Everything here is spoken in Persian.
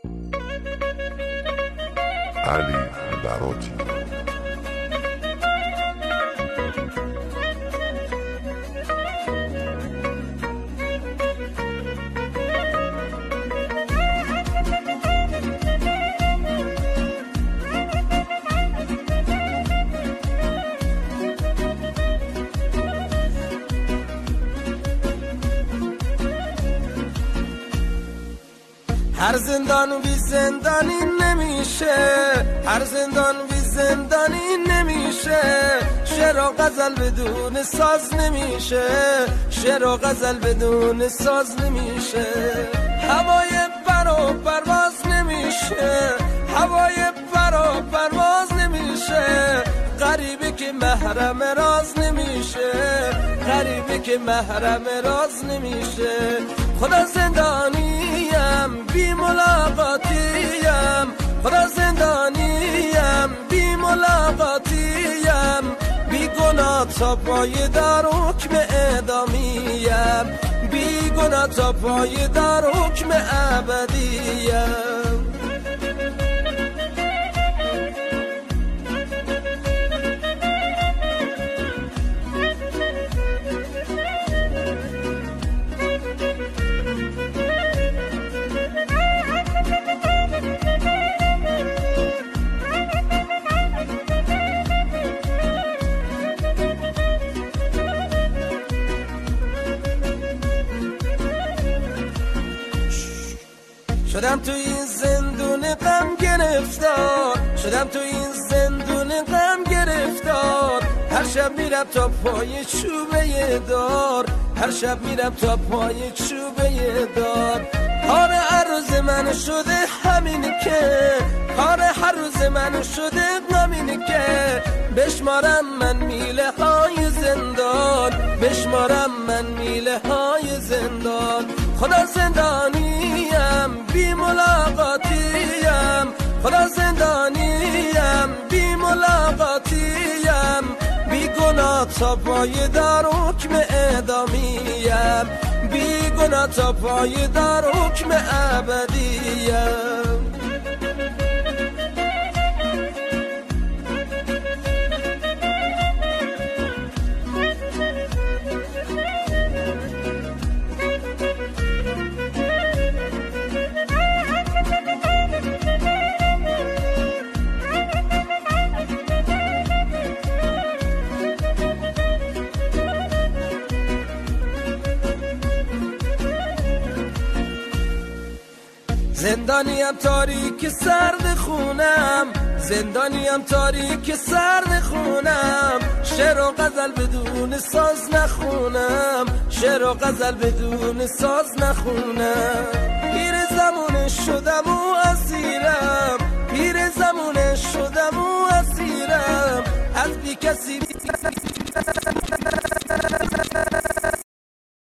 علی براتی. هر زندان بی زندانی نمیشه، هر زندان بی زندانی نمیشه، شعر و غزل بدون ساز نمیشه، شعر و غزل بدون ساز نمیشه. هوای برو پرواز نمیشه، هوای برو پرواز نمیشه، غریبی که محرم راز نمیشه، غریبی که محرم راز نمیشه. خدا زندانیم بی ملاقاتیم، خدا زندانیم بی ملاقاتیم، بی گناه تا پای در حکم اعدامیم، بی گناه تا پای در حکم ابدیم. شدم تو این زندون غم گرفتار، شدم تو این زندون غم گرفتار، هر شب میرم تا پای چوبه دار، هر شب میرم تا پای چوبه دار. کار هر روز من شده همینه که، کار هر روز من شده همینه که، بشمارم من میله های زندان، بشمارم من میله های زندان. خدا زندانیم بی ملاقاتیم، خدا زندانیم بی ملاقاتیم، بی گناه تا پای در حکم اعدامیم، بی گناه تا پای در حکم ابدیم. زندانیم تاریک سرد خونم، زندانیم تاریک سرد خونم، شعر و غزل بدون ساز نخونم، شعر و غزل بدون ساز نخونم. پیر زمونه شدم و اسیرم، پیر زمونه شدم و اسیرم، از بی کسی